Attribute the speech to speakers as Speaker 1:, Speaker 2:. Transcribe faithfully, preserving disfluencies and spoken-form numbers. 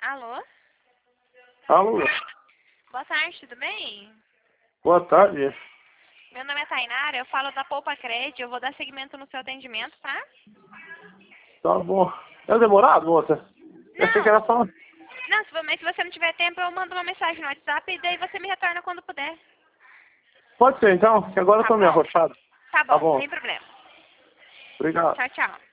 Speaker 1: Alô?
Speaker 2: Alô?
Speaker 1: Boa tarde, tudo bem?
Speaker 2: Boa tarde.
Speaker 1: Meu nome é Tainara, eu falo da Poupa Cred, eu vou dar seguimento no seu atendimento, tá?
Speaker 2: Tá bom. É demorado, moça? Eu achei que era
Speaker 1: Não,
Speaker 2: só...
Speaker 1: não, se vo- mas se você não tiver tempo, eu mando uma mensagem no WhatsApp e daí você me retorna quando puder.
Speaker 2: Pode ser, então, que agora eu
Speaker 1: Tá
Speaker 2: tô meio
Speaker 1: bom?
Speaker 2: arrochado.
Speaker 1: Tá
Speaker 2: Tá
Speaker 1: bom,
Speaker 2: bom.
Speaker 1: sem problema.
Speaker 2: Obrigado.
Speaker 1: Tchau, tchau.